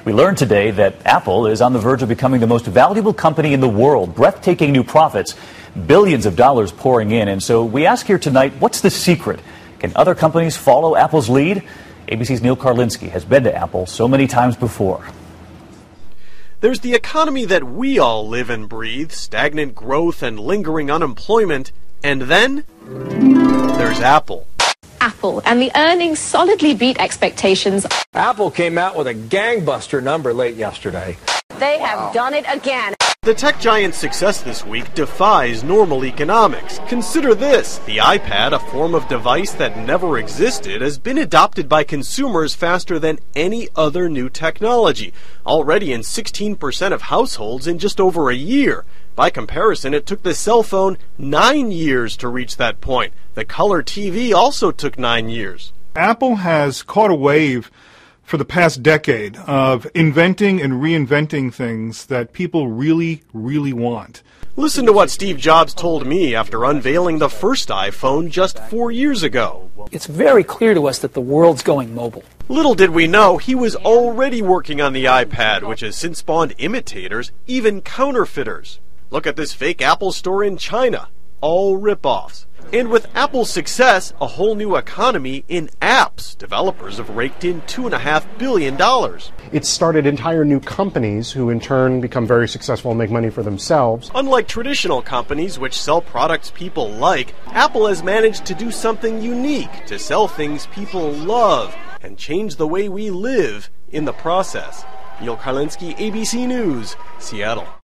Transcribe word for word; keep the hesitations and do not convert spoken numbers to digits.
We learned today that Apple is on the verge of becoming the most valuable company in the world, breathtaking new profits, billions of dollars pouring in. And so we ask here tonight, what's the secret? Can other companies follow Apple's lead? A B C's Neil Karlinski has been to Apple so many times before. There's the economy that we all live and breathe, stagnant growth and lingering unemployment. And then there's Apple. Apple, and the earnings solidly beat expectations. Apple came out with a gangbuster number late yesterday. They have wow. done it again. The tech giant's success this week defies normal economics. Consider this. The iPad, a form of device that never existed, has been adopted by consumers faster than any other new technology, already in sixteen percent of households in just over a year. By comparison, it took the cell phone nine years to reach that point. The color T V also took nine years. Apple has caught a wave for the past decade of inventing and reinventing things that people really, really want. Listen to what Steve Jobs told me after unveiling the first iPhone just four years ago. It's very clear to us that the world's going mobile. Little did we know he was already working on the iPad, which has since spawned imitators, even counterfeiters. Look at this fake Apple store in China. All rip-offs. And with Apple's success, a whole new economy in apps. Developers have raked in two and a half billion dollars. It's started entire new companies who in turn become very successful and make money for themselves. Unlike traditional companies which sell products people like, Apple has managed to do something unique, to sell things people love and change the way we live in the process. Neil Karlinski, A B C News, Seattle.